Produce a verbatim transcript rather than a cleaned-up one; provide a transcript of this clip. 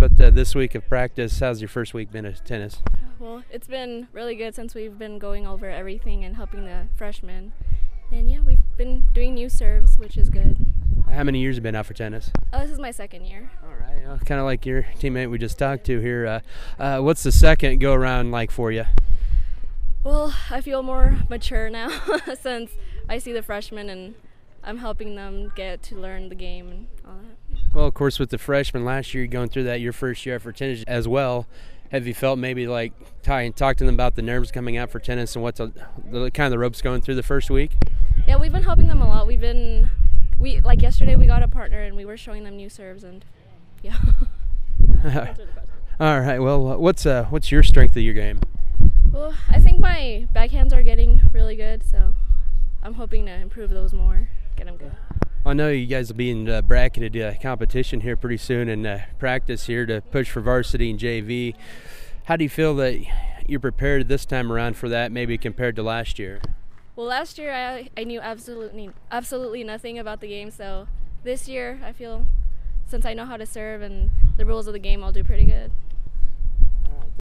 about uh, this week of practice? How's your first week been at tennis? Well, it's been really good since we've been going over everything and helping the freshmen. And yeah, we've been doing new serves, which is good. How many years have you been out for tennis? Oh, this is my second year. All right, well, kind of like your teammate we just talked to here. Uh, uh, what's the second go around like for you? Well, I feel more mature now since I see the freshmen and I'm helping them get to learn the game and all that. Well, of course, with the freshmen last year, you're going through that your first year for tennis as well. Have you felt maybe like Ty and talk to them about the nerves coming out for tennis and what's the, the kind of the ropes going through the first week? Yeah, we've been helping them a lot. We've been, we like yesterday we got a partner and we were showing them new serves and yeah. All right. Well, what's uh what's your strength of your game? Well, I think my backhands are getting really good, so I'm hoping to improve those more, get them good. I know you guys will be in uh, bracketed uh, competition here pretty soon and uh, practice here to push for varsity and J V. How do you feel that you're prepared this time around for that, maybe compared to last year? Well, last year I, I knew absolutely absolutely nothing about the game, so this year I feel since I know how to serve and the rules of the game, I'll do pretty good.